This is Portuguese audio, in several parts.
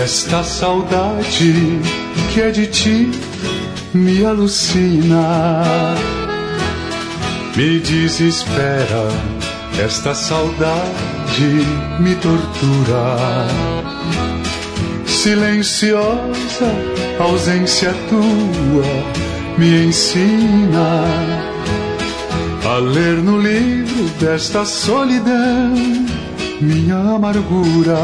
Esta saudade que é de ti me alucina, me desespera. Esta saudade me tortura. Silenciosa ausência tua me ensina a ler no livro desta solidão minha amargura.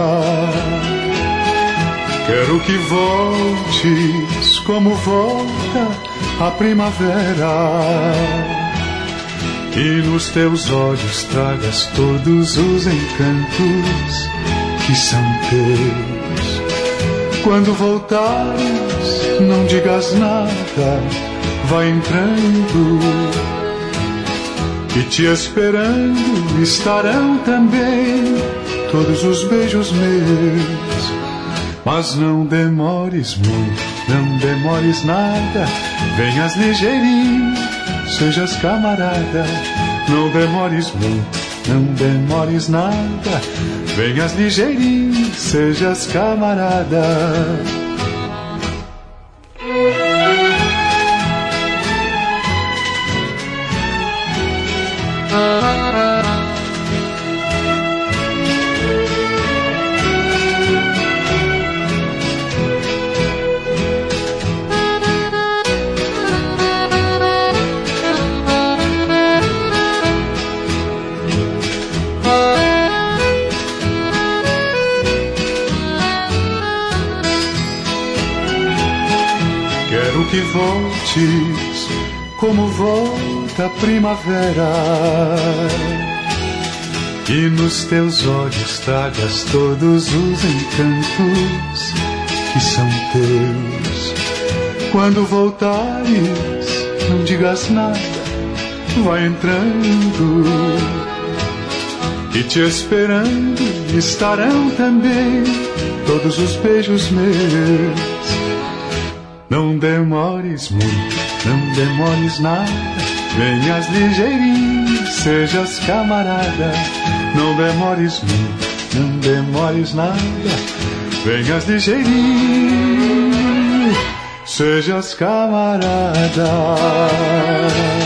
Quero que voltes como volta a primavera, e nos teus olhos tragas todos os encantos que são teus. Quando voltares, não digas nada, vai entrando, e te esperando estarão também todos os beijos meus. Mas não demores muito, não demores nada, venhas ligeirinho, sejas camarada. Não demores muito, não demores nada, venhas ligeirinho, sejas camarada. Que voltes como volta a primavera, e nos teus olhos tragas todos os encantos que são teus. Quando voltares, não digas nada, vai entrando, e te esperando estarão também todos os beijos meus. Não demores muito, não demores nada, venhas ligeirinho, sejas camarada. Não demores muito, não demores nada, venhas ligeirinho, sejas camarada.